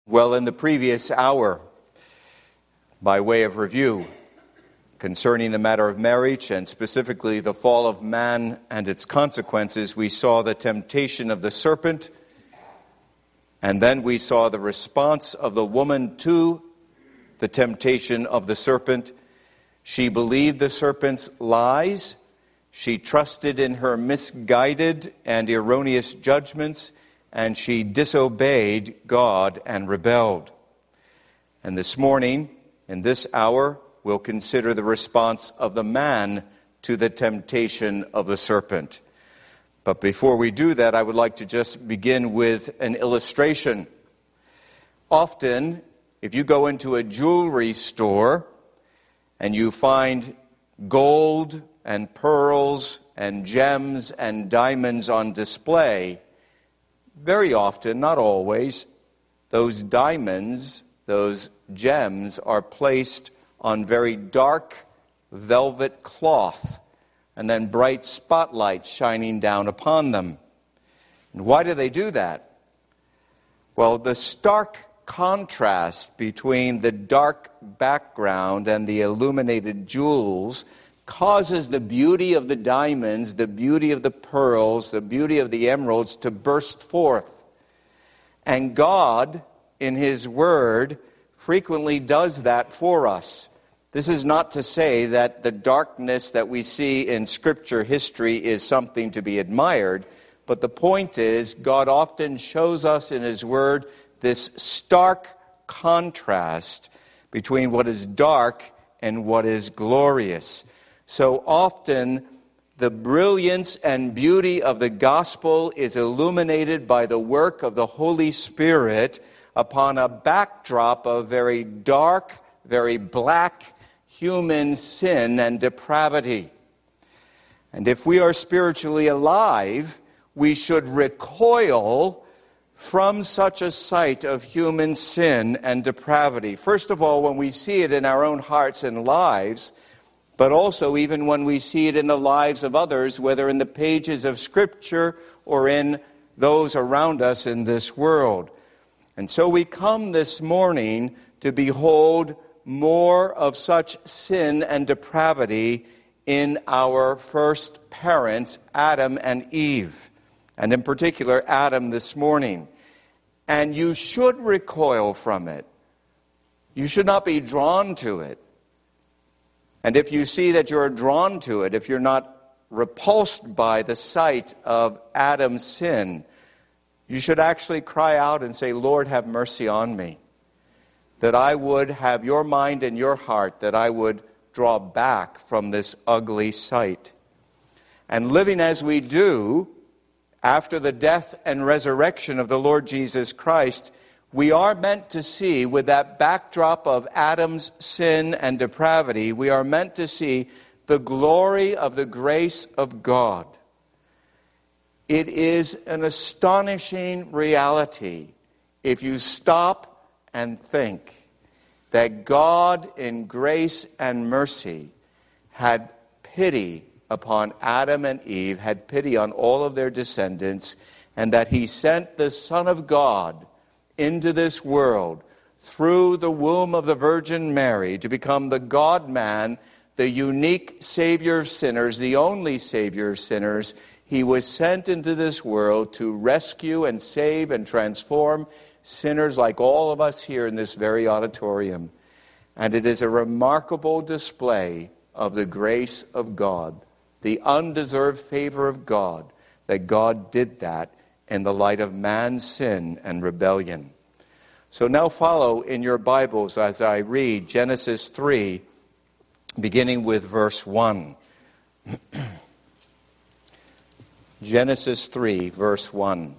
Well, in the previous hour, by way of review, concerning the matter of marriage and specifically the fall of man and its consequences, we saw the temptation of the serpent, and then we saw the response of the woman to the temptation of the serpent. She believed the serpent's lies. She trusted in her misguided and erroneous judgments, and she disobeyed God and rebelled. And this morning, in this hour, we'll consider the response of the man to the temptation of the serpent. But before we do that, I would like to just begin with an illustration. Often, if you go into a jewelry store and you find gold and pearls and gems and diamonds on display, very often, not always, those diamonds, those gems are placed on very dark velvet cloth and then bright spotlights shining down upon them. And why do they do that? Well, the stark contrast between the dark background and the illuminated jewels causes the beauty of the diamonds, the beauty of the pearls, the beauty of the emeralds to burst forth. And God, in His Word, frequently does that for us. This is not to say that the darkness that we see in Scripture history is something to be admired, but the point is, God often shows us in His Word this stark contrast between what is dark and what is glorious. So often, the brilliance and beauty of the gospel is illuminated by the work of the Holy Spirit upon a backdrop of very dark, very black human sin and depravity. And if we are spiritually alive, we should recoil from such a sight of human sin and depravity. First of all, when we see it in our own hearts and lives, but also even when we see it in the lives of others, whether in the pages of Scripture or in those around us in this world. And so we come this morning to behold more of such sin and depravity in our first parents, Adam and Eve, and in particular Adam this morning. And you should recoil from it. You should not be drawn to it. And if you see that you're drawn to it, if you're not repulsed by the sight of Adam's sin, you should actually cry out and say, Lord, have mercy on me. That I would have your mind and your heart, that I would draw back from this ugly sight. And living as we do, after the death and resurrection of the Lord Jesus Christ, we are meant to see, with that backdrop of Adam's sin and depravity, we are meant to see the glory of the grace of God. It is an astonishing reality if you stop and think that God in grace and mercy had pity upon Adam and Eve, had pity on all of their descendants, and that He sent the Son of God into this world through the womb of the Virgin Mary to become the God-man, the unique Savior of sinners, the only Savior of sinners. He was sent into this world to rescue and save and transform sinners like all of us here in this very auditorium. And it is a remarkable display of the grace of God, the undeserved favor of God, that God did that in the light of man's sin and rebellion. So now follow in your Bibles as I read Genesis 3, beginning with verse 1. Genesis 3, verse 1.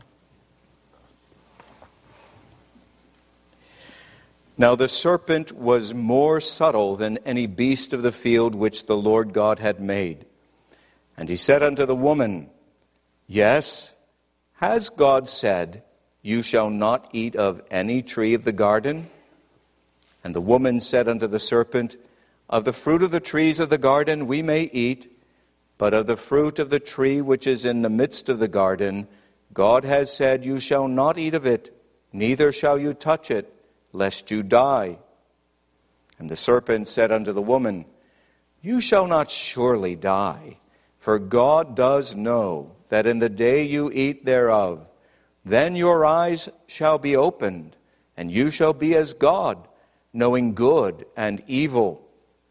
Now the serpent was more subtle than any beast of the field which the Lord God had made. And he said unto the woman, Yes, has God said, You shall not eat of any tree of the garden? And the woman said unto the serpent, Of the fruit of the trees of the garden we may eat, but of the fruit of the tree which is in the midst of the garden, God has said, You shall not eat of it, neither shall you touch it, lest you die. And the serpent said unto the woman, You shall not surely die, for God does know that in the day you eat thereof, then your eyes shall be opened, and you shall be as God, knowing good and evil.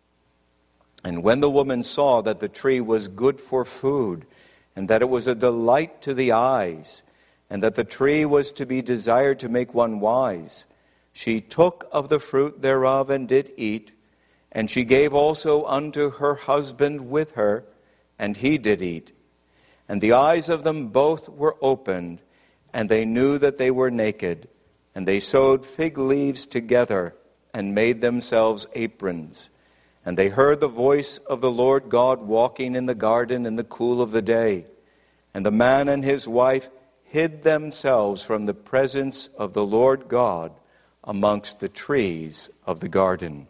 And when the woman saw that the tree was good for food, and that it was a delight to the eyes, and that the tree was to be desired to make one wise, she took of the fruit thereof and did eat, and she gave also unto her husband with her, and he did eat. And the eyes of them both were opened, and they knew that they were naked, and they sewed fig leaves together, and made themselves aprons. And they heard the voice of the Lord God walking in the garden in the cool of the day. And the man and his wife hid themselves from the presence of the Lord God amongst the trees of the garden.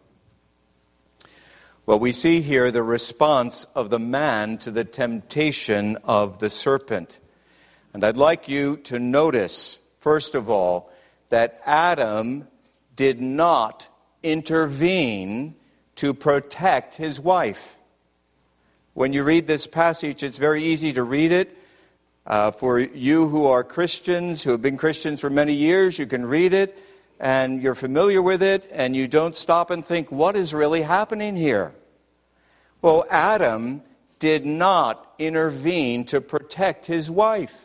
Well, we see here the response of the man to the temptation of the serpent. And I'd like you to notice, first of all, that Adam did not intervene to protect his wife. When you read this passage, it's very easy to read it. For you who are Christians, who have been Christians for many years, you can read it, and you're familiar with it, and you don't stop and think, what is really happening here? Well, Adam did not intervene to protect his wife.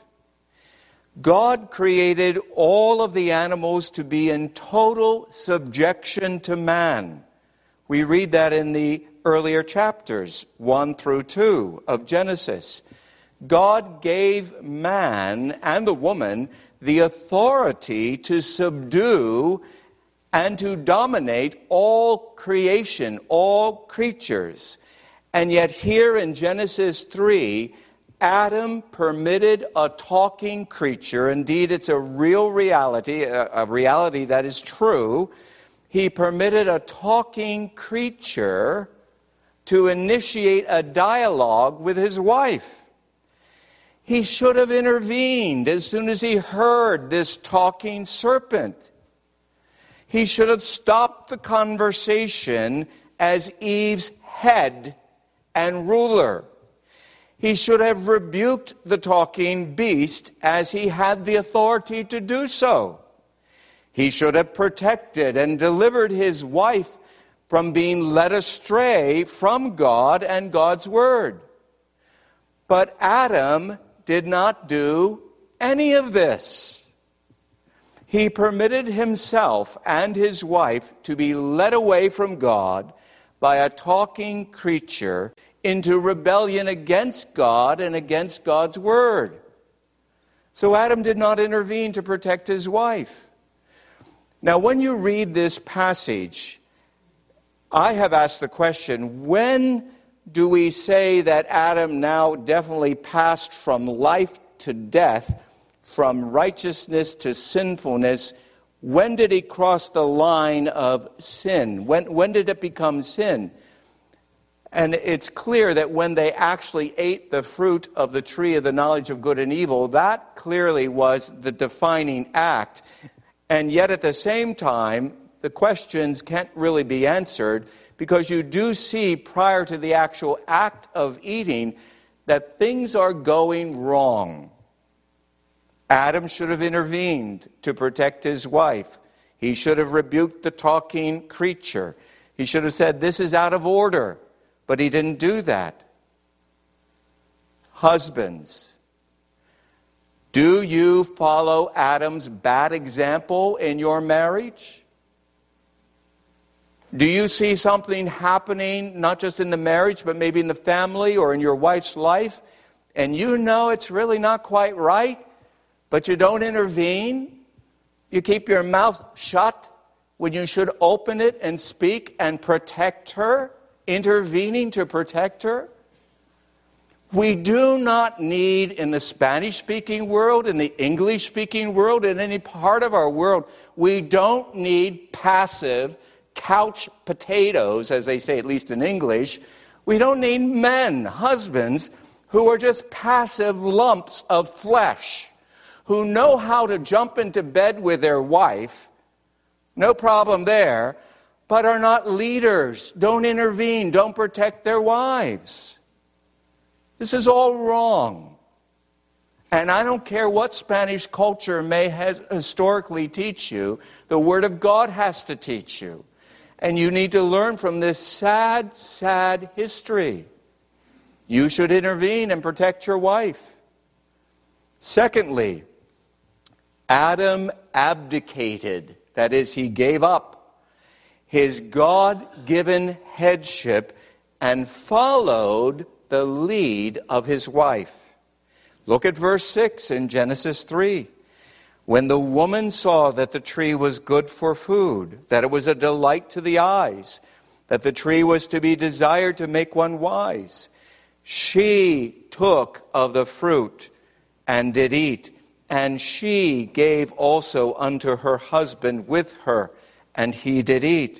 God created all of the animals to be in total subjection to man. We read that in the earlier chapters, 1 through 2 of Genesis. God gave man and the woman the authority to subdue and to dominate all creation, all creatures. And yet here in Genesis 3, Adam permitted a talking creature. Indeed, it's a real reality, a reality that is true. He permitted a talking creature to initiate a dialogue with his wife. He should have intervened as soon as he heard this talking serpent. He should have stopped the conversation as Eve's head and ruler. He should have rebuked the talking beast as he had the authority to do so. He should have protected and delivered his wife from being led astray from God and God's word. But Adam did not do any of this. He permitted himself and his wife to be led away from God by a talking creature into rebellion against God and against God's word. So Adam did not intervene to protect his wife. Now, when you read this passage, I have asked the question, when do we say that Adam now definitely passed from life to death, from righteousness to sinfulness? When did he cross the line of sin? When did it become sin? And it's clear that when they actually ate the fruit of the tree of the knowledge of good and evil, that clearly was the defining act. And yet at the same time, the questions can't really be answered, because you do see prior to the actual act of eating that things are going wrong. Adam should have intervened to protect his wife. He should have rebuked the talking creature. He should have said, this is out of order. But he didn't do that. Husbands, do you follow Adam's bad example in your marriage? Do you see something happening, not just in the marriage, but maybe in the family or in your wife's life, and you know it's really not quite right, but you don't intervene? You keep your mouth shut when you should open it and speak and protect her, intervening to protect her? We do not need, in the Spanish-speaking world, in the English-speaking world, in any part of our world, we don't need passive couch potatoes, as they say, at least in English. We don't need men, husbands, who are just passive lumps of flesh, who know how to jump into bed with their wife, No problem there. But are not leaders, don't intervene, don't protect their wives. This is all wrong. And I don't care what Spanish culture may historically teach you, the Word of God has to teach you. And you need to learn from this sad, sad history. You should intervene and protect your wife. Secondly, Adam abdicated. That is, he gave up his God-given headship and followed the lead of his wife. Look at verse 6 in Genesis 3. When the woman saw that the tree was good for food, that it was a delight to the eyes, that the tree was to be desired to make one wise, she took of the fruit and did eat, and she gave also unto her husband with her, and he did eat.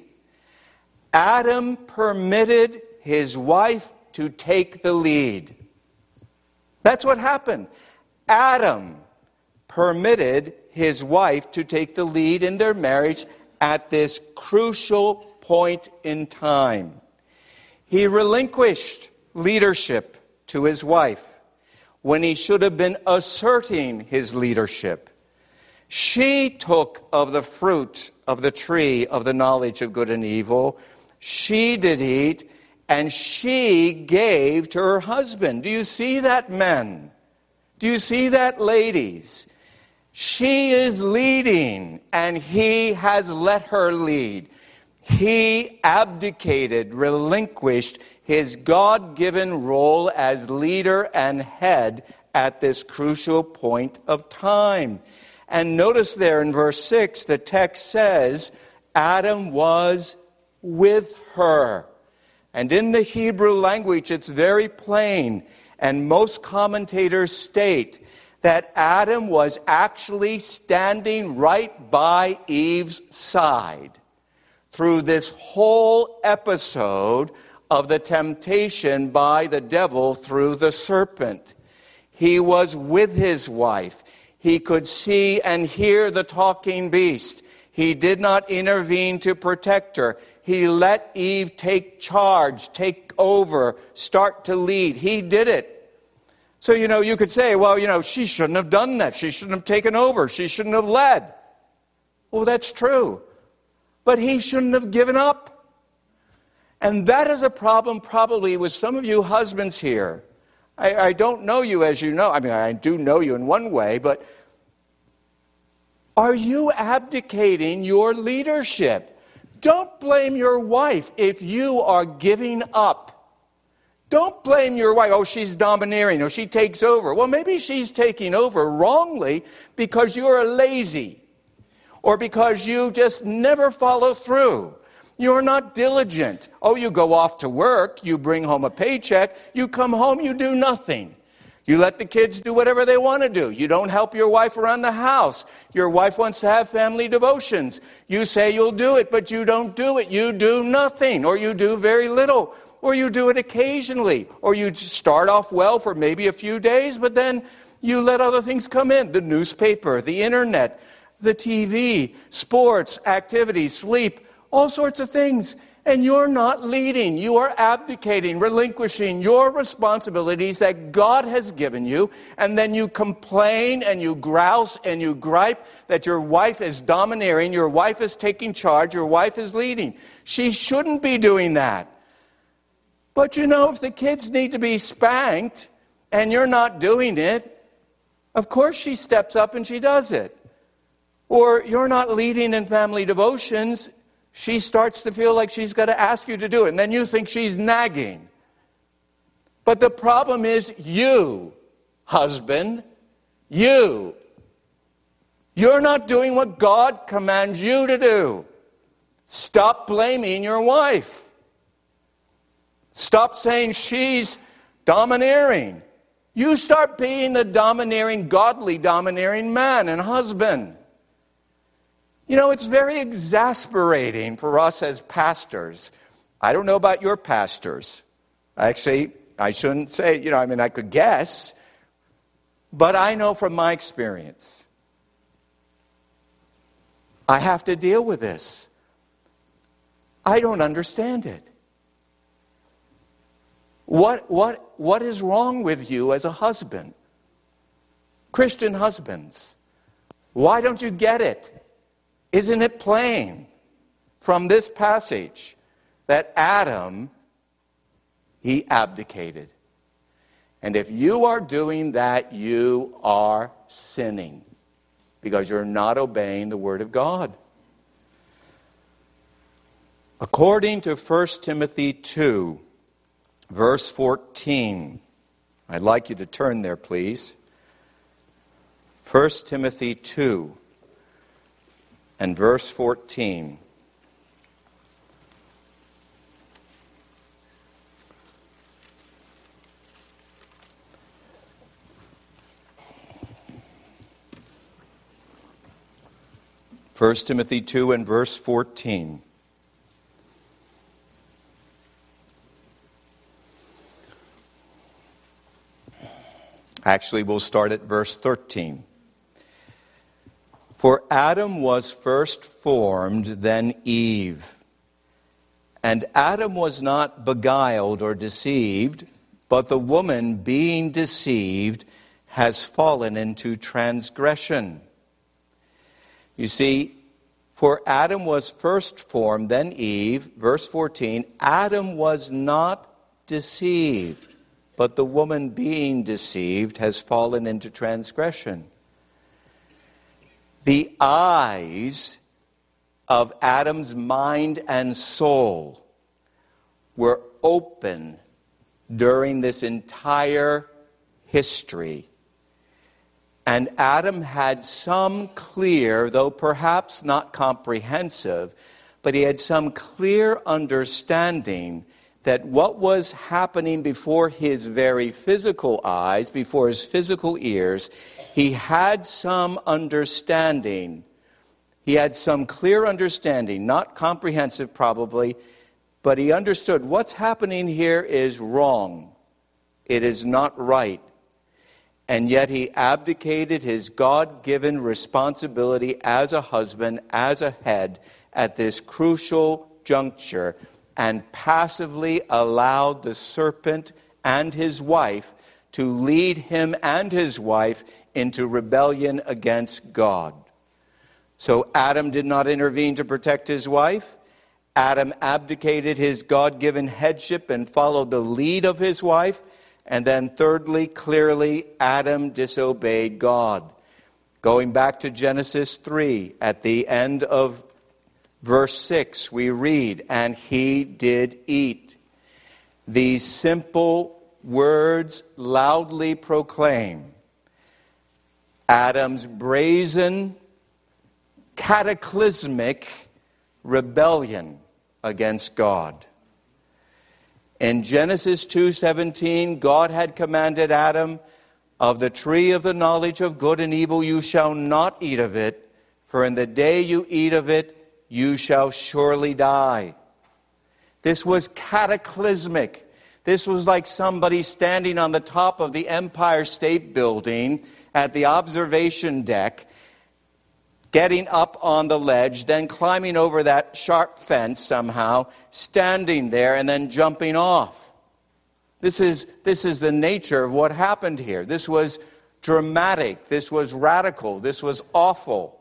Adam permitted his wife to take the lead. That's what happened. Adam permitted his wife to take the lead in their marriage at this crucial point in time. He relinquished leadership to his wife when he should have been asserting his leadership. She took of the fruit of the tree of the knowledge of good and evil. She did eat, and she gave to her husband. Do you see that, men? Do you see that, ladies? She is leading, and he has let her lead. He abdicated, relinquished his God-given role as leader and head at this crucial point of time. And notice there in verse 6, the text says, Adam was with her. And in the Hebrew language, it's very plain. And most commentators state that Adam was actually standing right by Eve's side through this whole episode of the temptation by the devil through the serpent. He was with his wife. He could see and hear the talking beast. He did not intervene to protect her. He let Eve take charge, take over, start to lead. He did it. So, you could say, well, she shouldn't have done that. She shouldn't have taken over. She shouldn't have led. Well, that's true. But he shouldn't have given up. And that is a problem probably with some of you husbands here. I don't know you as you know. I mean, I do know you in one way, but are you abdicating your leadership? Don't blame your wife if you are giving up. Don't blame your wife. Oh, she's domineering. Or she takes over. Well, maybe she's taking over wrongly because you're lazy. Or because you just never follow through. You're not diligent. Oh, you go off to work. You bring home a paycheck. You come home, you do nothing. You let the kids do whatever they want to do. You don't help your wife around the house. Your wife wants to have family devotions. You say you'll do it, but you don't do it. You do nothing, or you do very little, or you do it occasionally, or you start off well for maybe a few days, but then you let other things come in. The newspaper, the internet, the TV, sports, activities, sleep, all sorts of things. And you're not leading. You are abdicating, relinquishing your responsibilities that God has given you. And then you complain and you grouse and you gripe that your wife is domineering, your wife is taking charge, your wife is leading. She shouldn't be doing that. But if the kids need to be spanked and you're not doing it, of course she steps up and she does it. Or you're not leading in family devotions, she starts to feel like she's got to ask you to do it. And then you think she's nagging. But the problem is you, husband. You're not doing what God commands you to do. Stop blaming your wife. Stop saying she's domineering. You start being the domineering, godly domineering man and husband. It's very exasperating for us as pastors. I don't know about your pastors. Actually, I shouldn't say, I could guess. But I know from my experience I have to deal with this. I don't understand it. What is wrong with you as a husband? Christian husbands, why don't you get it? Isn't it plain from this passage that Adam, he abdicated? And if you are doing that, you are sinning because you're not obeying the Word of God. According to 1 Timothy 2, verse 14, I'd like you to turn there, please. 1 Timothy 2 and verse 14. First Timothy 2 and verse 14. Actually, we'll start at verse 13. For Adam was first formed, then Eve. And Adam was not beguiled or deceived, but the woman, being deceived, has fallen into transgression. You see, for Adam was first formed, then Eve. Verse 14, Adam was not deceived, but the woman, being deceived, has fallen into transgression. The eyes of Adam's mind and soul were open during this entire history. And Adam had some clear, though perhaps not comprehensive, but he had some clear understanding that what was happening before his very physical eyes, before his physical ears, he had some understanding. He had some clear understanding, not comprehensive probably, but he understood what's happening here is wrong. It is not right. And yet he abdicated his God-given responsibility as a husband, as a head, at this crucial juncture, and passively allowed the serpent and his wife to lead him and his wife into rebellion against God. So Adam did not intervene to protect his wife. Adam abdicated his God-given headship and followed the lead of his wife. And then thirdly, clearly, Adam disobeyed God. Going back to Genesis 3, at the end of verse 6, we read, and he did eat. These simple words loudly proclaim Adam's brazen, cataclysmic rebellion against God. In Genesis 2:17, God had commanded Adam, of the tree of the knowledge of good and evil you shall not eat of it, for in the day you eat of it, you shall surely die. This was cataclysmic. This was like somebody standing on the top of the Empire State Building at the observation deck, getting up on the ledge, then climbing over that sharp fence somehow, standing there and then jumping off. This is the nature of what happened here. This was dramatic. This was radical. This was awful.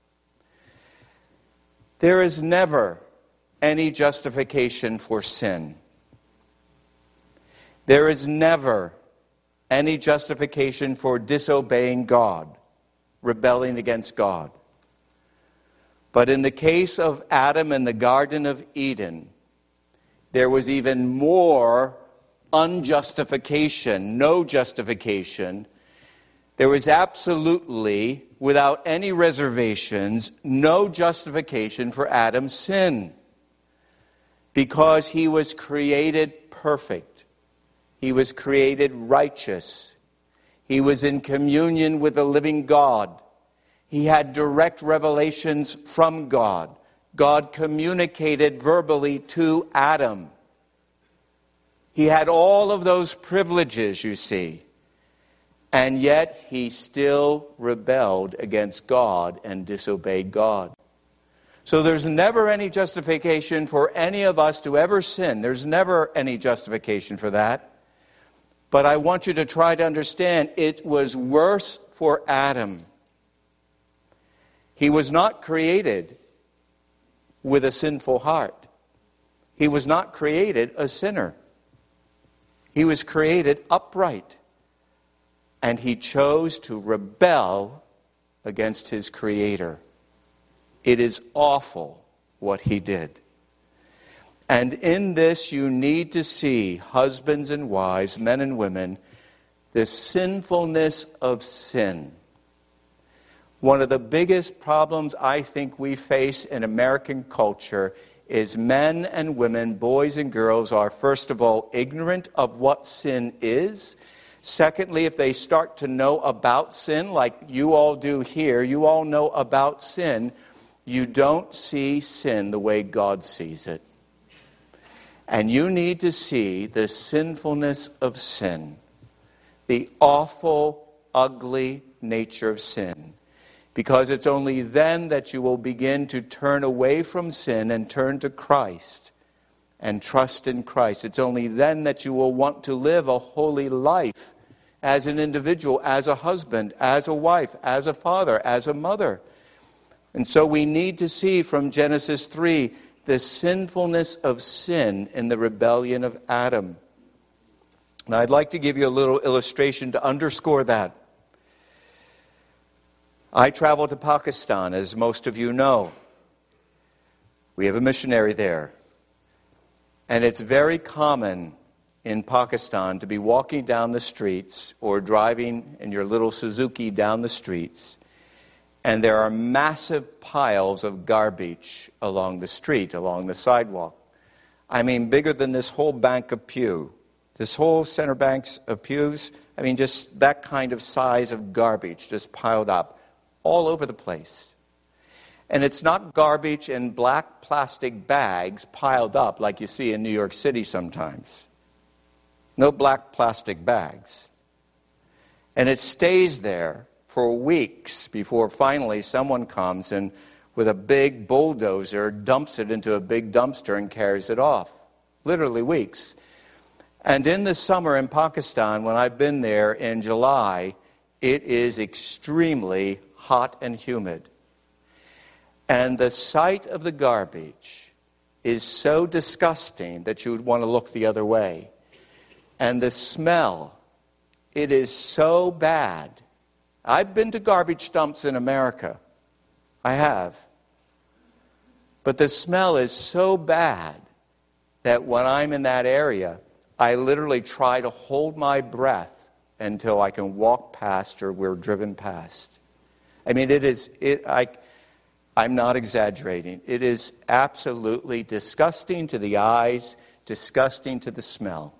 There is never any justification for sin. There is never any justification for disobeying God, rebelling against God. But in the case of Adam in the Garden of Eden, there was even more unjustification, no justification. There was absolutely, without any reservations, no justification for Adam's sin. Because he was created perfect. He was created righteous. He was in communion with the living God. He had direct revelations from God. God communicated verbally to Adam. He had all of those privileges, you see. And yet he still rebelled against God and disobeyed God. So there's never any justification for any of us to ever sin. There's never any justification for that. But I want you to try to understand it was worse for Adam. He was not created with a sinful heart. He was not created a sinner. He was created upright. And he chose to rebel against his Creator. It is awful what he did. And in this you need to see, husbands and wives, men and women, the sinfulness of sin. One of the biggest problems I think we face in American culture is men and women, boys and girls, are first of all ignorant of what sin is. Secondly, if they start to know about sin, like you all do here, you all know about sin, you don't see sin the way God sees it. And you need to see the sinfulness of sin, the awful, ugly nature of sin. Because it's only then that you will begin to turn away from sin and turn to Christ and trust in Christ. It's only then that you will want to live a holy life as an individual, as a husband, as a wife, as a father, as a mother. And so we need to see from Genesis 3 the sinfulness of sin in the rebellion of Adam. And I'd like to give you a little illustration to underscore that. I traveled to Pakistan, as most of you know. We have a missionary there. And it's very common in Pakistan to be walking down the streets or driving in your little Suzuki down the streets, and there are massive piles of garbage along the street, along the sidewalk. I mean, bigger than this whole bank of pew. This whole center banks of pews, I mean, just that kind of size of garbage just piled up all over the place. And it's not garbage in black plastic bags piled up like you see in New York City sometimes. No black plastic bags. And it stays there for weeks before finally someone comes and with a big bulldozer dumps it into a big dumpster and carries it off. Literally weeks. And in the summer in Pakistan, when I've been there in July, it is extremely hot and humid. And the sight of the garbage is so disgusting that you would want to look the other way. And the smell, it is so bad. I've been to garbage dumps in America. I have. But the smell is so bad that when I'm in that area, I literally try to hold my breath until I can walk past or we're driven past. I mean, I'm not exaggerating. It is absolutely disgusting to the eyes, disgusting to the smell.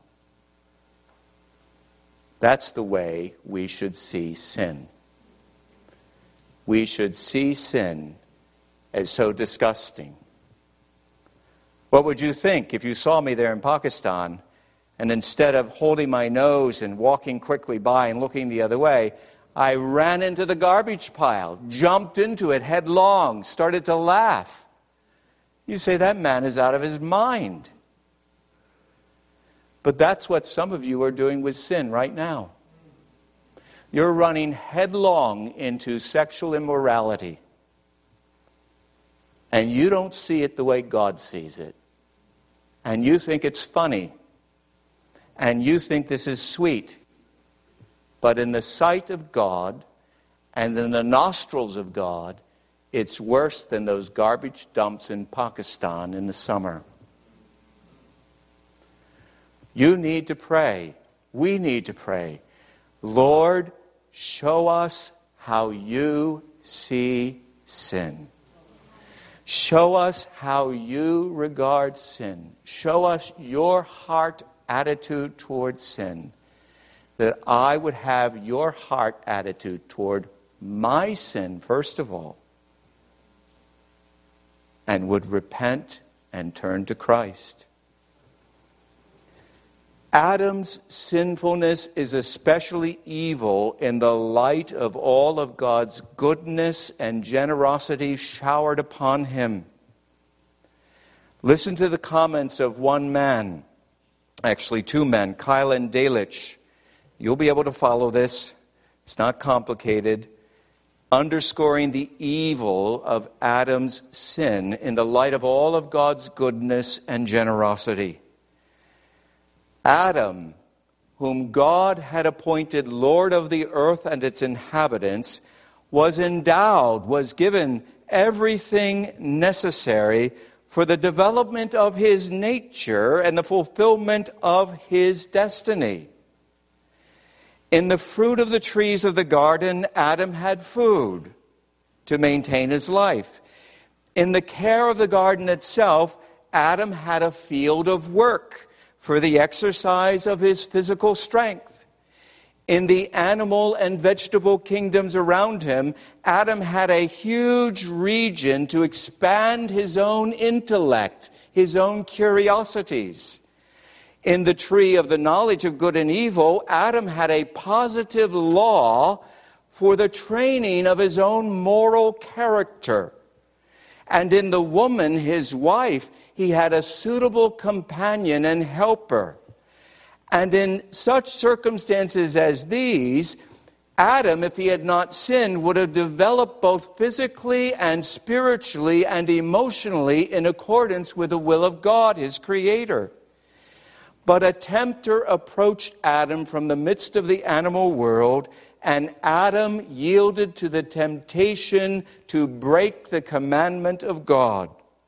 That's the way we should see sin. We should see sin as so disgusting. What would you think if you saw me there in Pakistan, and instead of holding my nose and walking quickly by and looking the other way, I ran into the garbage pile, jumped into it headlong, started to laugh? You say, that man is out of his mind. But that's what some of you are doing with sin right now. You're running headlong into sexual immorality. And you don't see it the way God sees it. And you think it's funny. And you think this is sweet. But in the sight of God and in the nostrils of God, it's worse than those garbage dumps in Pakistan in the summer. You need to pray. We need to pray. Lord, show us how you see sin. Show us how you regard sin. Show us your heart attitude toward sin. That I would have your heart attitude toward my sin, first of all, and would repent and turn to Christ. Adam's sinfulness is especially evil in the light of all of God's goodness and generosity showered upon him. Listen to the comments of one man, actually two men, Kylan Delitzsch. You'll be able to follow this. It's not complicated. Underscoring the evil of Adam's sin in the light of all of God's goodness and generosity. Adam, whom God had appointed Lord of the earth and its inhabitants, was endowed, was given everything necessary for the development of his nature and the fulfillment of his destiny. In the fruit of the trees of the garden, Adam had food to maintain his life. In the care of the garden itself, Adam had a field of work for the exercise of his physical strength. In the animal and vegetable kingdoms around him, Adam had a huge region to expand his own intellect, his own curiosities. In the tree of the knowledge of good and evil, Adam had a positive law for the training of his own moral character. And in the woman, his wife, he had a suitable companion and helper. And in such circumstances as these, Adam, if he had not sinned, would have developed both physically and spiritually and emotionally in accordance with the will of God, his Creator. But a tempter approached Adam from the midst of the animal world, and Adam yielded to the temptation to break the commandment of God.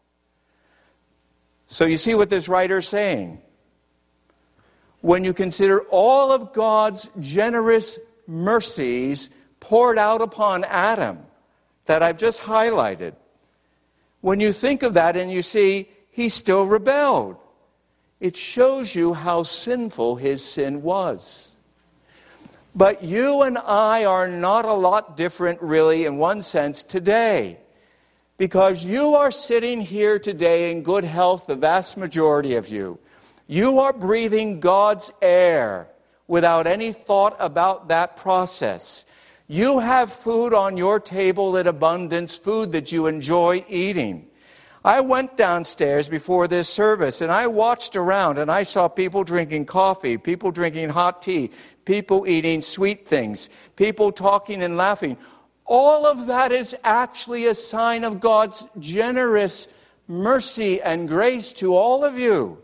So you see what this writer is saying. When you consider all of God's generous mercies poured out upon Adam that I've just highlighted, when you think of that and you see he still rebelled, it shows you how sinful his sin was. But you and I are not a lot different, really, in one sense, today. Because you are sitting here today in good health, the vast majority of you. You are breathing God's air without any thought about that process. You have food on your table in abundance, food that you enjoy eating. I went downstairs before this service and I watched around and I saw people drinking coffee, people drinking hot tea, people eating sweet things, people talking and laughing. All of that is actually a sign of God's generous mercy and grace to all of you.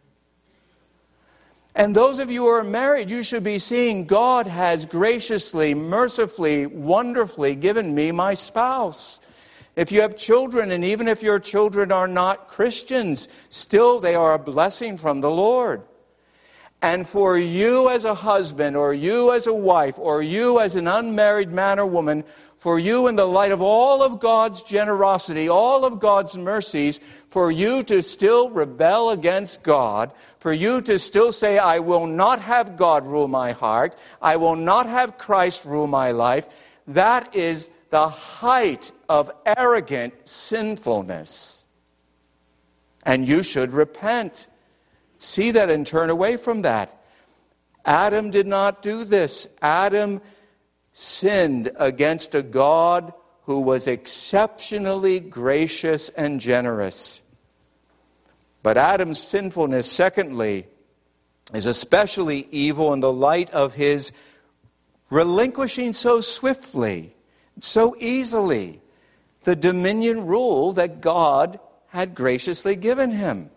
And those of you who are married, you should be seeing God has graciously, mercifully, wonderfully given me my spouse. If you have children, and even if your children are not Christians, still they are a blessing from the Lord. And for you as a husband, or you as a wife, or you as an unmarried man or woman, for you in the light of all of God's generosity, all of God's mercies, for you to still rebel against God, for you to still say, I will not have God rule my heart, I will not have Christ rule my life, that is the height of arrogant sinfulness. And you should repent. See that and turn away from that. Adam did not do this. Adam sinned against a God who was exceptionally gracious and generous. But Adam's sinfulness, secondly, is especially evil in the light of his relinquishing so swiftly, so easily, the dominion rule that God had graciously given him.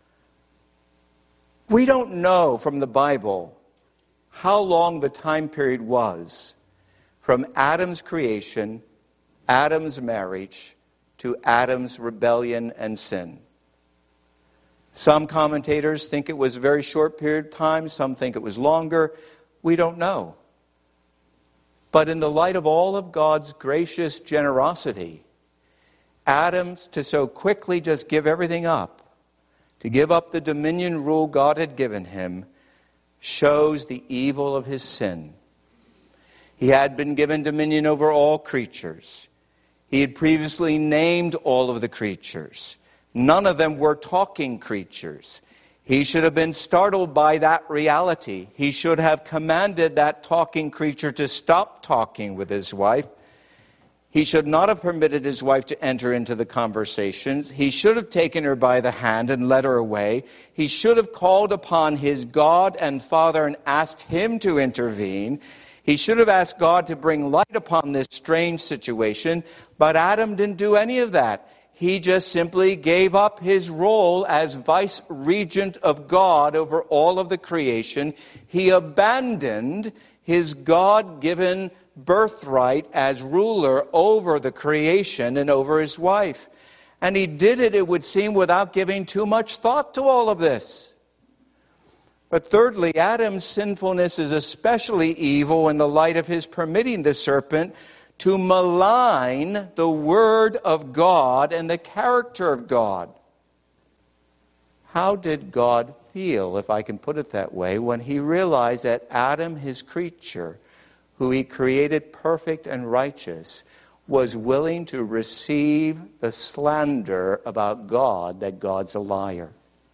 We don't know from the Bible how long the time period was from Adam's creation, Adam's marriage, to Adam's rebellion and sin. Some commentators think it was a very short period of time. Some think it was longer. We don't know. But in the light of all of God's gracious generosity, Adam, to so quickly just give everything up, to give up the dominion rule God had given him, shows the evil of his sin. He had been given dominion over all creatures. He had previously named all of the creatures. None of them were talking creatures. He should have been startled by that reality. He should have commanded that talking creature to stop talking with his wife. He should not have permitted his wife to enter into the conversations. He should have taken her by the hand and led her away. He should have called upon his God and Father and asked him to intervene. He should have asked God to bring light upon this strange situation, but Adam didn't do any of that. He just simply gave up his role as vice-regent of God over all of the creation. He abandoned his God-given birthright as ruler over the creation and over his wife. And he did it, it would seem, without giving too much thought to all of this. But thirdly, Adam's sinfulness is especially evil in the light of his permitting the serpent to malign the word of God and the character of God. How did God feel, if I can put it that way, when he realized that Adam, his creature, who he created perfect and righteous, was willing to receive the slander about God, that God's a liar?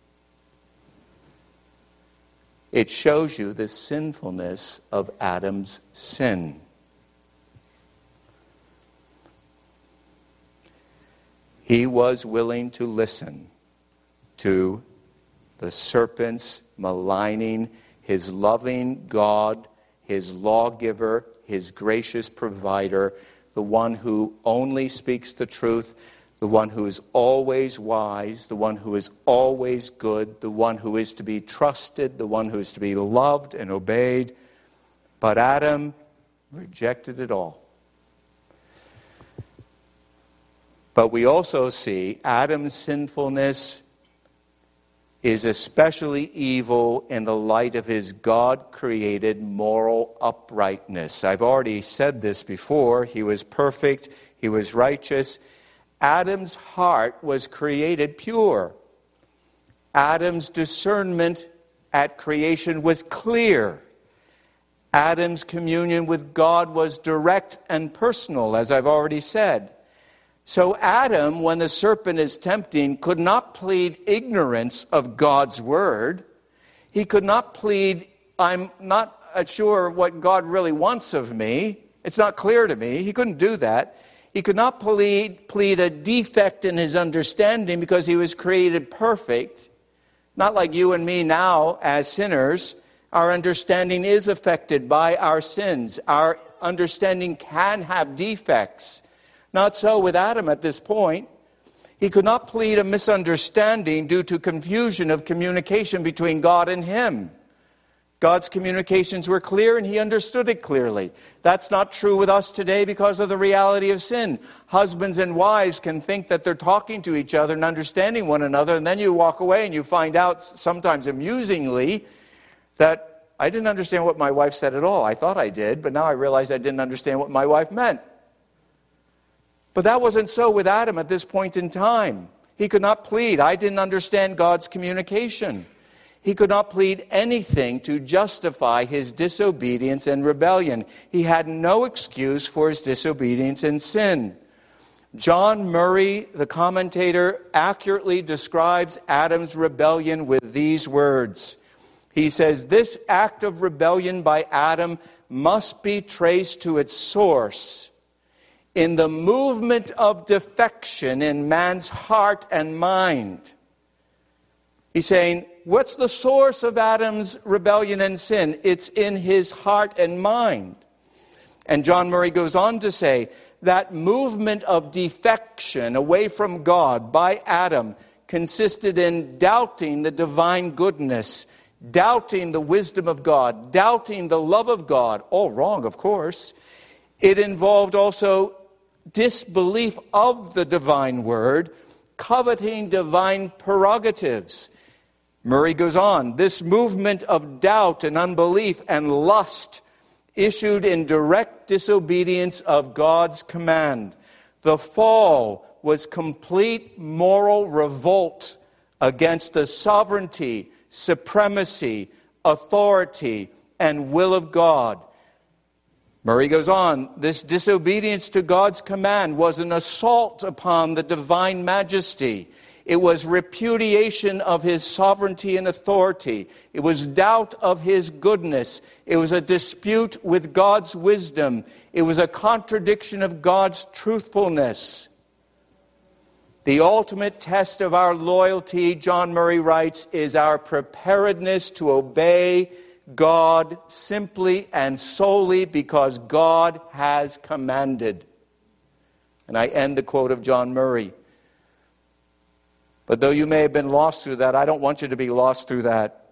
It shows you the sinfulness of Adam's sin. He was willing to listen to the serpent's maligning his loving God, his lawgiver, his gracious provider, the one who only speaks the truth, the one who is always wise, the one who is always good, the one who is to be trusted, the one who is to be loved and obeyed. But Adam rejected it all. But we also see Adam's sinfulness is especially evil in the light of his God-created moral uprightness. I've already said this before. He was perfect. He was righteous. Adam's heart was created pure. Adam's discernment at creation was clear. Adam's communion with God was direct and personal, as I've already said. So Adam, when the serpent is tempting, could not plead ignorance of God's word. He could not plead, I'm not sure what God really wants of me. It's not clear to me. He couldn't do that. He could not plead a defect in his understanding because he was created perfect. Not like you and me now as sinners. Our understanding is affected by our sins. Our understanding can have defects. Not so with Adam at this point. He could not plead a misunderstanding due to confusion of communication between God and him. God's communications were clear and he understood it clearly. That's not true with us today because of the reality of sin. Husbands and wives can think that they're talking to each other and understanding one another, and then you walk away and you find out, sometimes amusingly, that I didn't understand what my wife said at all. I thought I did, but now I realize I didn't understand what my wife meant. But that wasn't so with Adam at this point in time. He could not plead, I didn't understand God's communication. He could not plead anything to justify his disobedience and rebellion. He had no excuse for his disobedience and sin. John Murray, the commentator, accurately describes Adam's rebellion with these words. He says, this act of rebellion by Adam must be traced to its source in the movement of defection in man's heart and mind. He's saying, what's the source of Adam's rebellion and sin? It's in his heart and mind. And John Murray goes on to say, that movement of defection away from God by Adam consisted in doubting the divine goodness, doubting the wisdom of God, doubting the love of God. All wrong, of course. It involved also disbelief of the divine word, coveting divine prerogatives. Murray goes on, this movement of doubt and unbelief and lust issued in direct disobedience of God's command. The fall was complete moral revolt against the sovereignty, supremacy, authority, and will of God. Murray goes on, this disobedience to God's command was an assault upon the divine majesty. It was repudiation of his sovereignty and authority. It was doubt of his goodness. It was a dispute with God's wisdom. It was a contradiction of God's truthfulness. The ultimate test of our loyalty, John Murray writes, is our preparedness to obey God simply and solely because God has commanded. And I end the quote of John Murray. But though you may have been lost through that, I don't want you to be lost through that.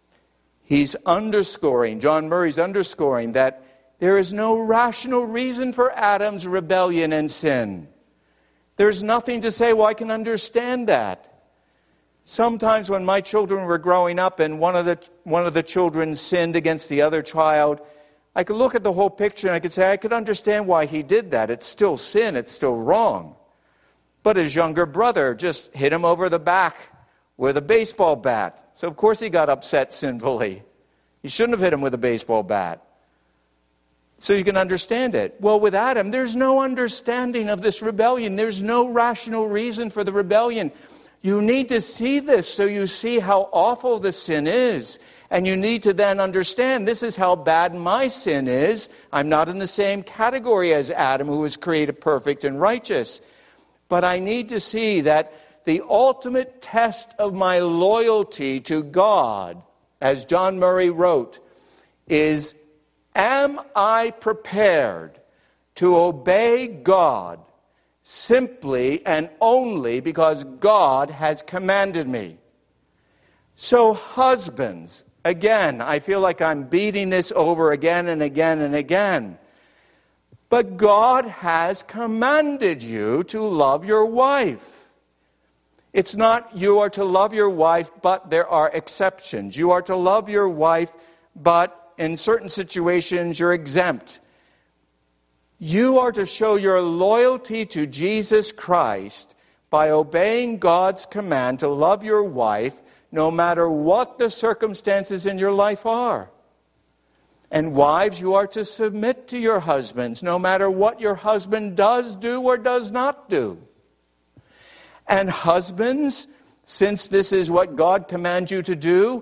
John Murray's underscoring that there is no rational reason for Adam's rebellion and sin. There's nothing to say, well, I can understand that. Sometimes when my children were growing up and one of the children sinned against the other child, I could look at the whole picture and I could say, I could understand why he did that. It's still sin, it's still wrong. But his younger brother just hit him over the back with a baseball bat. So of course he got upset sinfully. He shouldn't have hit him with a baseball bat. So you can understand it. Well, with Adam, there's no understanding of this rebellion. There's no rational reason for the rebellion. You need to see this so you see how awful the sin is. And you need to then understand this is how bad my sin is. I'm not in the same category as Adam, who was created perfect and righteous. But I need to see that the ultimate test of my loyalty to God, as John Murray wrote, is, am I prepared to obey God simply and only because God has commanded me? So husbands, again, I feel like I'm beating this over again and again and again. But God has commanded you to love your wife. It's not you are to love your wife, but there are exceptions. You are to love your wife, but in certain situations you're exempt. You are to show your loyalty to Jesus Christ by obeying God's command to love your wife no matter what the circumstances in your life are. And wives, you are to submit to your husbands no matter what your husband does do or does not do. And husbands, since this is what God commands you to do,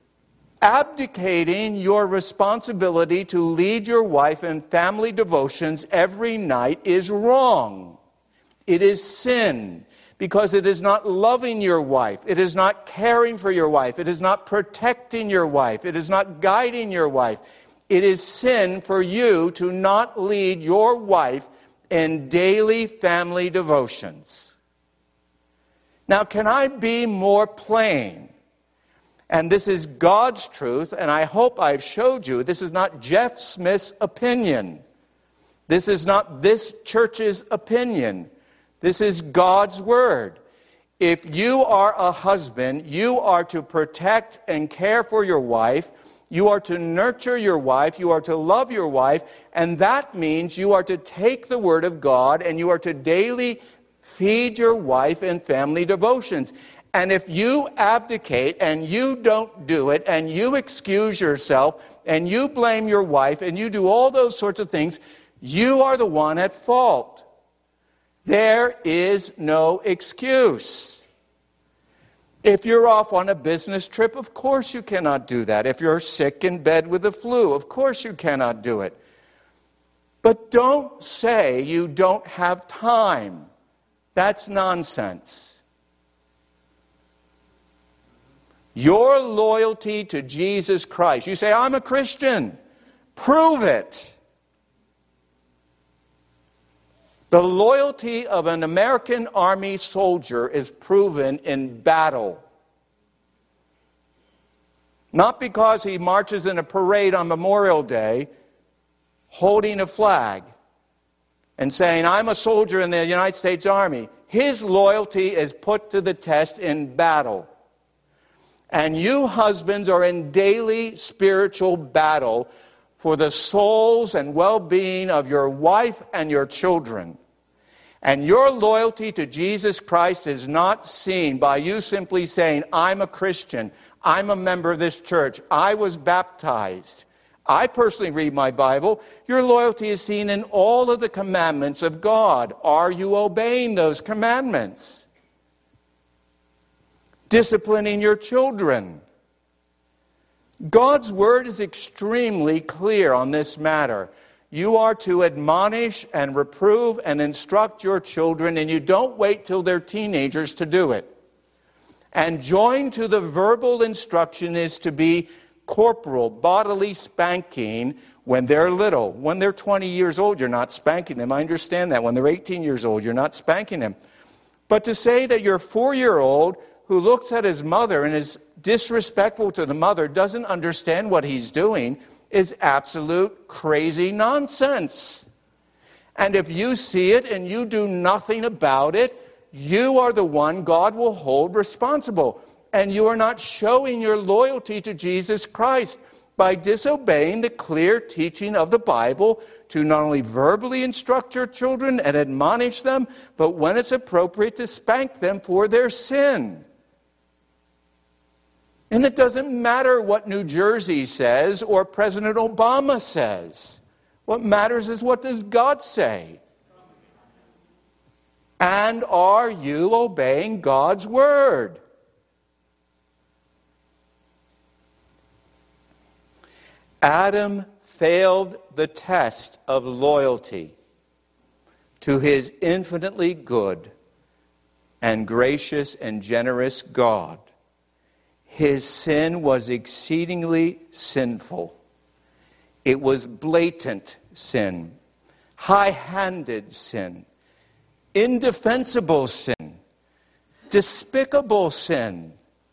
abdicating your responsibility to lead your wife in family devotions every night is wrong. It is sin, because it is not loving your wife. It is not caring for your wife. It is not protecting your wife. It is not guiding your wife. It is sin for you to not lead your wife in daily family devotions. Now, can I be more plain? And this is God's truth, and I hope I've showed you, this is not Jeff Smith's opinion. This is not this church's opinion. This is God's word. If you are a husband, you are to protect and care for your wife. You are to nurture your wife. You are to love your wife. And that means you are to take the word of God and you are to daily feed your wife in family devotions. And if you abdicate and you don't do it and you excuse yourself and you blame your wife and you do all those sorts of things, you are the one at fault. There is no excuse. If you're off on a business trip, of course you cannot do that. If you're sick in bed with the flu, of course you cannot do it. But don't say you don't have time. That's nonsense. Your loyalty to Jesus Christ. You say, I'm a Christian. Prove it. The loyalty of an American Army soldier is proven in battle. Not because he marches in a parade on Memorial Day holding a flag and saying, I'm a soldier in the United States Army. His loyalty is put to the test in battle. And you husbands are in daily spiritual battle for the souls and well-being of your wife and your children. And your loyalty to Jesus Christ is not seen by you simply saying, I'm a Christian, I'm a member of this church, I was baptized, I personally read my Bible. Your loyalty is seen in all of the commandments of God. Are you obeying those commandments? disciplining your children. God's word is extremely clear on this matter. You are to admonish and reprove and instruct your children, and you don't wait till they're teenagers to do it. And joined to the verbal instruction is to be corporal, bodily spanking when they're little. When they're 20 years old, you're not spanking them. I understand that. When they're 18 years old, you're not spanking them. But to say that your 4-year-old who looks at his mother and is disrespectful to the mother, doesn't understand what he's doing, is absolute crazy nonsense. And if you see it and you do nothing about it, you are the one God will hold responsible. And you are not showing your loyalty to Jesus Christ by disobeying the clear teaching of the Bible to not only verbally instruct your children and admonish them, but when it's appropriate to spank them for their sin. And it doesn't matter what New Jersey says or President Obama says. What matters is, what does God say? And are you obeying God's word? Adam failed the test of loyalty to his infinitely good and gracious and generous God. His sin was exceedingly sinful. It was blatant sin, high-handed sin, indefensible sin, despicable sin.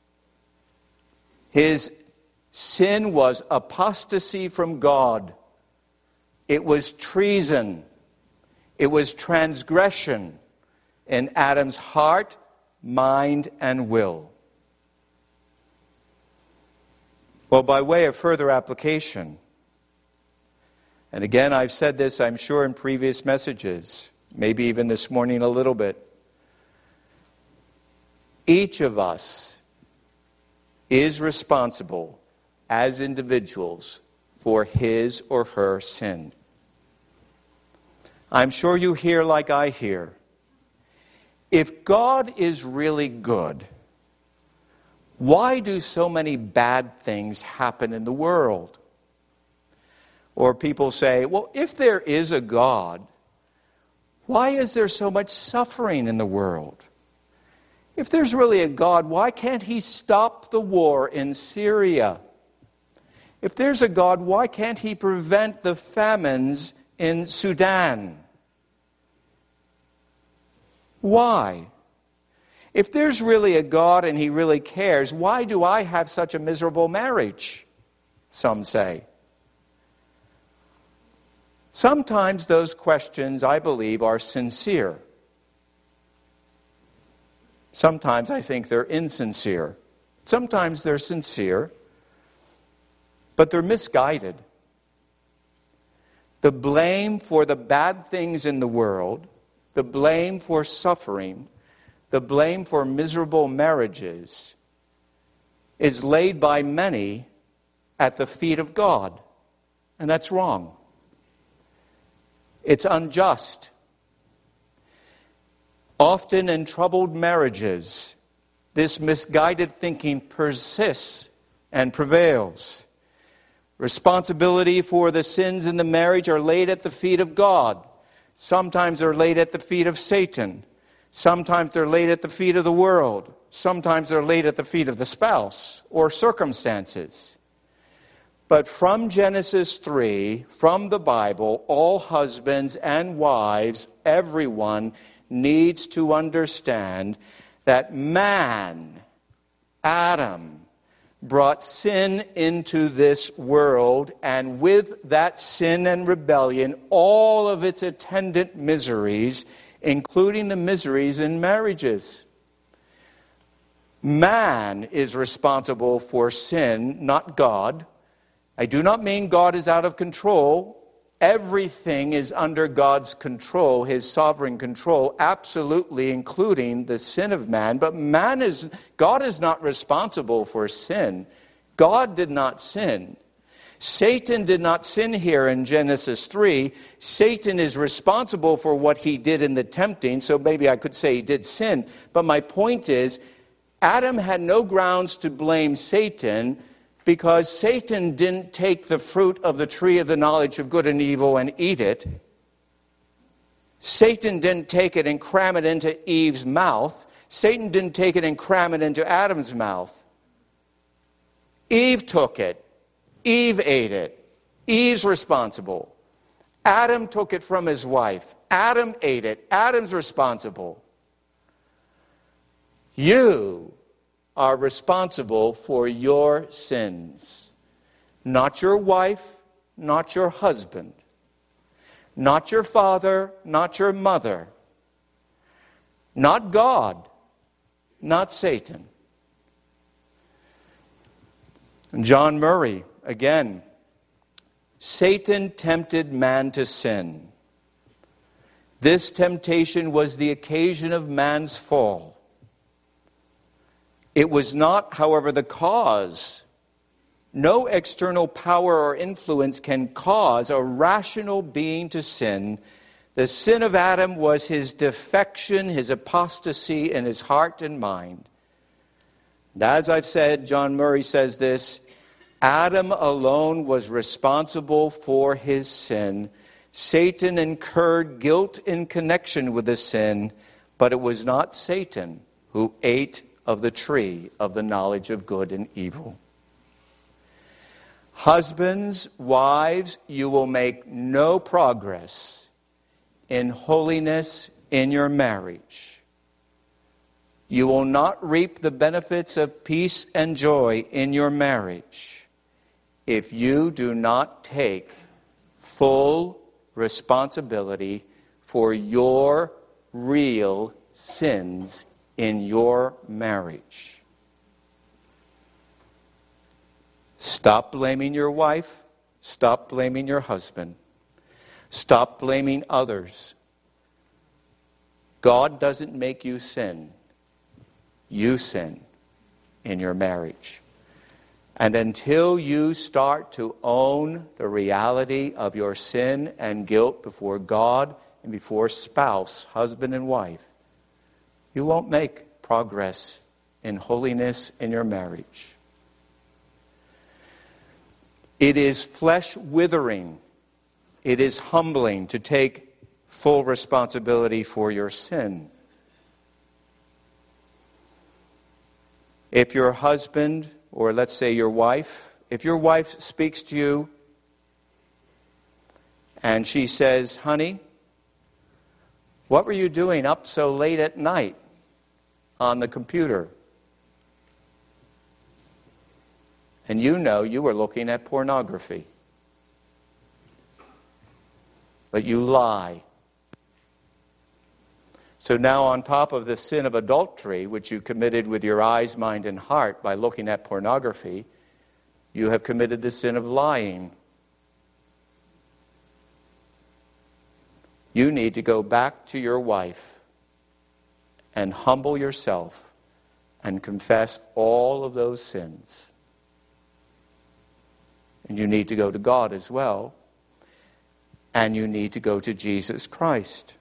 His sin was apostasy from God. It was treason. It was transgression in Adam's heart, mind, and will. Well, by way of further application, and again, I've said this, I'm sure, in previous messages, maybe even this morning a little bit. Each of us is responsible as individuals for his or her sin. I'm sure you hear like I hear. If God is really good, why do so many bad things happen in the world? Or people say, well, if there is a God, why is there so much suffering in the world? If there's really a God, why can't he stop the war in Syria? If there's a God, why can't he prevent the famines in Sudan? Why? If there's really a God and he really cares, why do I have such a miserable marriage? Some say. Sometimes those questions, I believe, are sincere. Sometimes I think they're insincere. Sometimes they're sincere, but they're misguided. The blame for the bad things in the world, the blame for suffering, the blame for miserable marriages is laid by many at the feet of God. And that's wrong. It's unjust. Often in troubled marriages, this misguided thinking persists and prevails. Responsibility for the sins in the marriage are laid at the feet of God. Sometimes they're laid at the feet of Satan. Sometimes they're laid at the feet of the world. Sometimes they're laid at the feet of the spouse or circumstances. But from Genesis 3, from the Bible, all husbands and wives, everyone needs to understand that man, Adam, brought sin into this world, and with that sin and rebellion, all of its attendant miseries, including the miseries in marriages. Man is responsible for sin, not God. I do not mean God is out of control. Everything is under God's control, his sovereign control, absolutely, including the sin of man. But God is not responsible for sin. God did not sin. Satan did not sin here in Genesis 3. Satan is responsible for what he did in the tempting, so maybe I could say he did sin. But my point is, Adam had no grounds to blame Satan because Satan didn't take the fruit of the tree of the knowledge of good and evil and eat it. Satan didn't take it and cram it into Eve's mouth. Satan didn't take it and cram it into Adam's mouth. Eve took it. Eve ate it. Eve's responsible. Adam took it from his wife. Adam ate it. Adam's responsible. You are responsible for your sins. Not your wife, not your husband. Not your father, not your mother. Not God, not Satan. And John Murray, again, Satan tempted man to sin. This temptation was the occasion of man's fall. It was not, however, the cause. No external power or influence can cause a rational being to sin. The sin of Adam was his defection, his apostasy in his heart and mind. And as I've said, John Murray says this, Adam alone was responsible for his sin. Satan incurred guilt in connection with the sin, but it was not Satan who ate of the tree of the knowledge of good and evil. Husbands, wives, you will make no progress in holiness in your marriage. You will not reap the benefits of peace and joy in your marriage if you do not take full responsibility for your real sins in your marriage. Stop blaming your wife. Stop blaming your husband. Stop blaming others. God doesn't make you sin. You sin in your marriage. And until you start to own the reality of your sin and guilt before God and before spouse, husband and wife, you won't make progress in holiness in your marriage. It is flesh withering. It is humbling to take full responsibility for your sin. If your husband, or let's say your wife, if your wife speaks to you and she says, honey, what were you doing up so late at night on the computer? And you know you were looking at pornography. But you lie. So now on top of the sin of adultery, which you committed with your eyes, mind, and heart by looking at pornography, you have committed the sin of lying. You need to go back to your wife and humble yourself and confess all of those sins. And you need to go to God as well. And you need to go to Jesus Christ.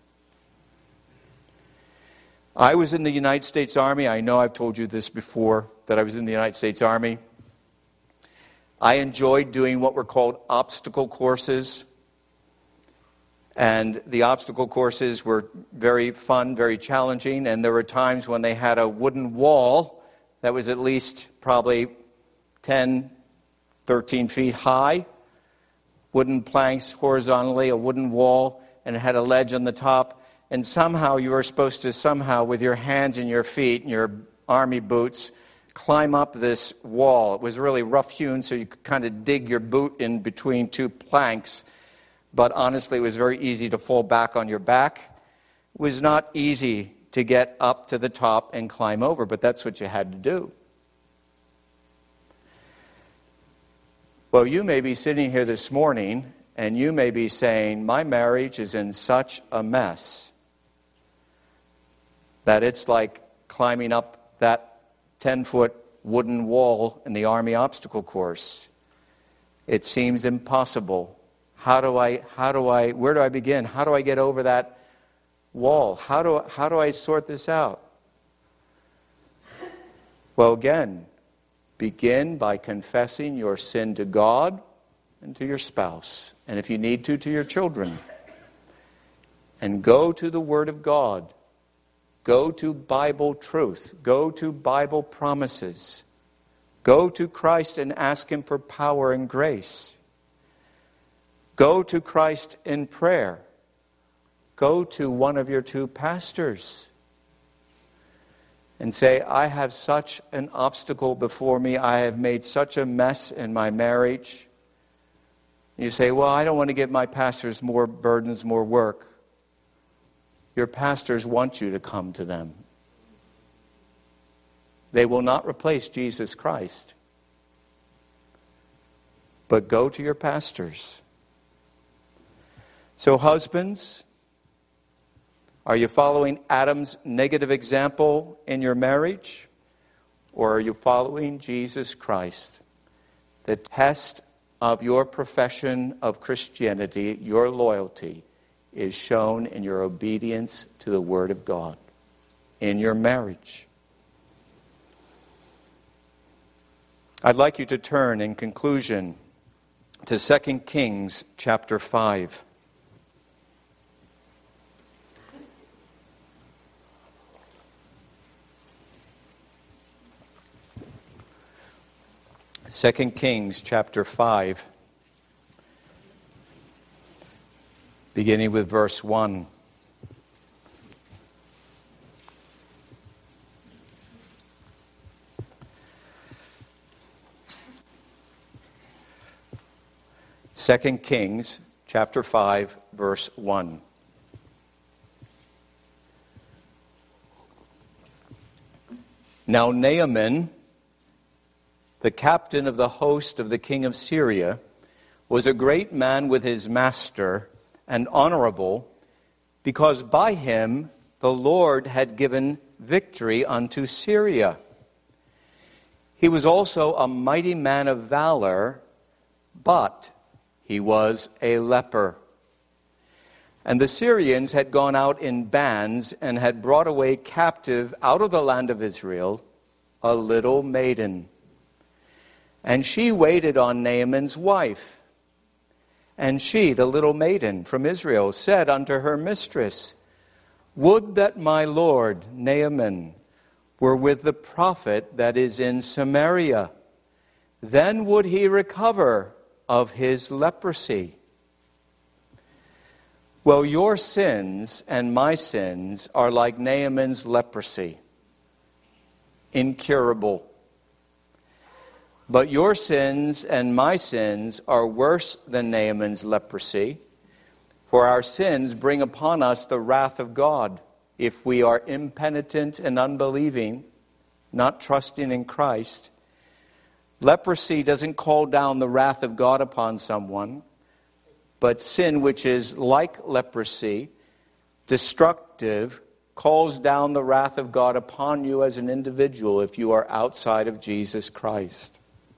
I was in the United States Army. I know I've told you this before, that I was in the United States Army. I enjoyed doing what were called obstacle courses. And the obstacle courses were very fun, very challenging. And there were times when they had a wooden wall that was at least probably 10, 13 feet high. Wooden planks horizontally, a wooden wall, and it had a ledge on the top. And somehow you were supposed to with your hands and your feet and your army boots, climb up this wall. It was really rough-hewn, so you could kind of dig your boot in between two planks. But honestly, it was very easy to fall back on your back. It was not easy to get up to the top and climb over, but that's what you had to do. Well, you may be sitting here this morning, and you may be saying, my marriage is in such a mess that it's like climbing up that 10-foot wooden wall in the Army obstacle course. It seems impossible. Where do I begin? How do I get over that wall? How do I sort this out? Well, again, begin by confessing your sin to God and to your spouse, and if you need to your children. And go to the Word of God. Go to Bible truth. Go to Bible promises. Go to Christ and ask Him for power and grace. Go to Christ in prayer. Go to one of your two pastors and say, I have such an obstacle before me. I have made such a mess in my marriage. You say, well, I don't want to give my pastors more burdens, more work. Your pastors want you to come to them. They will not replace Jesus Christ. But go to your pastors. So husbands, are you following Adam's negative example in your marriage? Or are you following Jesus Christ? The test of your profession of Christianity, your loyalty, is shown in your obedience to the Word of God in your marriage. I'd like you to turn in conclusion to 2 Kings chapter 5. Second Kings chapter 5, beginning with verse 1. Second Kings chapter 5, verse 1. Now Naaman, the captain of the host of the king of Syria, was a great man with his master and honorable, because by him the Lord had given victory unto Syria. He was also a mighty man of valor, but he was a leper. And the Syrians had gone out in bands and had brought away captive out of the land of Israel a little maiden. And she waited on Naaman's wife. And she, the little maiden from Israel, said unto her mistress, Would that my lord Naaman were with the prophet that is in Samaria, then would he recover of his leprosy. Well, your sins and my sins are like Naaman's leprosy, incurable. But your sins and my sins are worse than Naaman's leprosy, for our sins bring upon us the wrath of God if we are impenitent and unbelieving, not trusting in Christ. Leprosy doesn't call down the wrath of God upon someone, but sin, which is like leprosy, destructive, calls down the wrath of God upon you as an individual if you are outside of Jesus Christ.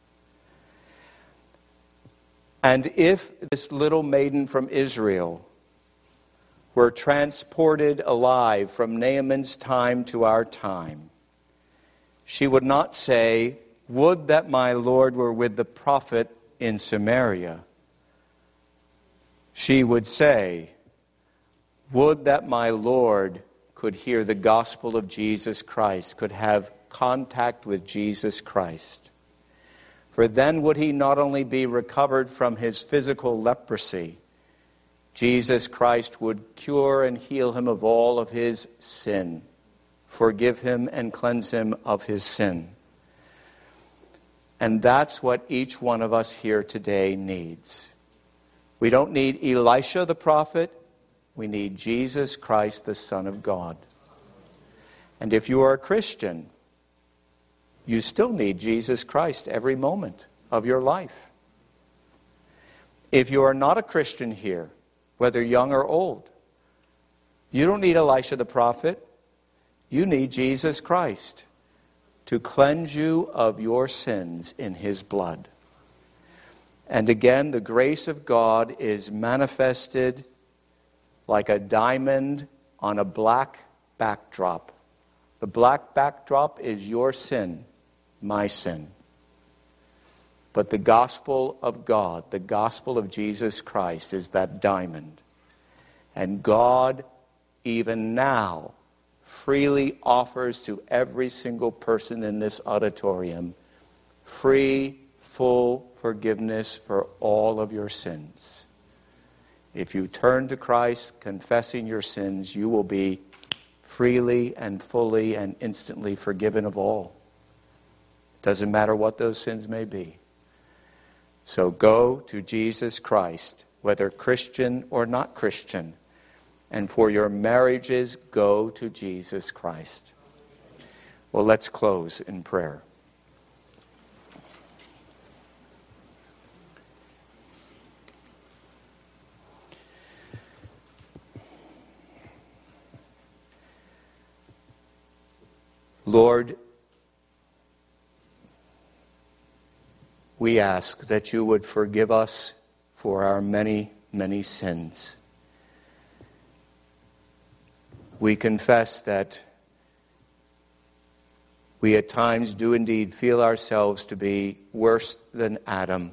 And if this little maiden from Israel were transported alive from Naaman's time to our time, she would not say, Would that my Lord were with the prophet in Samaria. She would say, Would that my Lord could hear the gospel of Jesus Christ, could have contact with Jesus Christ. For then would he not only be recovered from his physical leprosy, Jesus Christ would cure and heal him of all of his sin, forgive him and cleanse him of his sin. And that's what each one of us here today needs. We don't need Elisha the prophet. We need Jesus Christ, the Son of God. And if you are a Christian, you still need Jesus Christ every moment of your life. If you are not a Christian here, whether young or old, you don't need Elisha the prophet. You need Jesus Christ to cleanse you of your sins in his blood. And again, the grace of God is manifested like a diamond on a black backdrop. The black backdrop is your sin my sin. But the gospel of God, the gospel of Jesus Christ, is that diamond. And God, even now, freely offers to every single person in this auditorium free, full forgiveness for all of your sins. If you turn to Christ, confessing your sins, you will be freely and fully and instantly forgiven of all. Doesn't matter what those sins may be. So go to Jesus Christ, whether Christian or not Christian. And for your marriages, go to Jesus Christ. Well, let's close in prayer. Lord, we ask that you would forgive us for our many, many sins. We confess that we at times do indeed feel ourselves to be worse than Adam.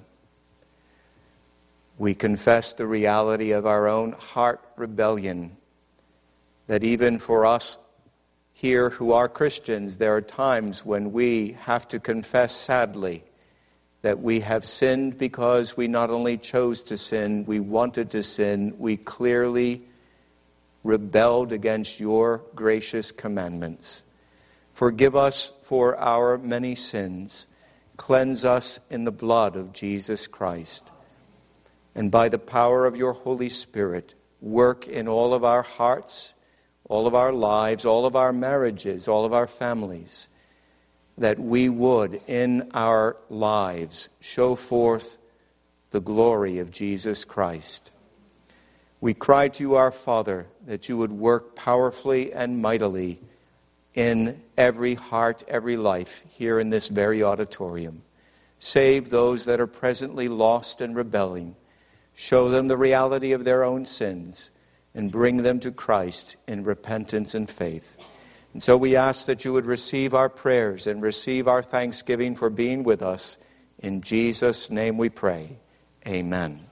We confess the reality of our own heart rebellion, that even for us here who are Christians, there are times when we have to confess sadly that we have sinned because we not only chose to sin, we wanted to sin, we clearly rebelled against your gracious commandments. Forgive us for our many sins. Cleanse us in the blood of Jesus Christ. And by the power of your Holy Spirit, work in all of our hearts, all of our lives, all of our marriages, all of our families, that we would, in our lives, show forth the glory of Jesus Christ. We cry to you, our Father, that you would work powerfully and mightily in every heart, every life here in this very auditorium. Save those that are presently lost and rebelling. Show them the reality of their own sins and bring them to Christ in repentance and faith. And so we ask that you would receive our prayers and receive our thanksgiving for being with us. In Jesus' name we pray. Amen.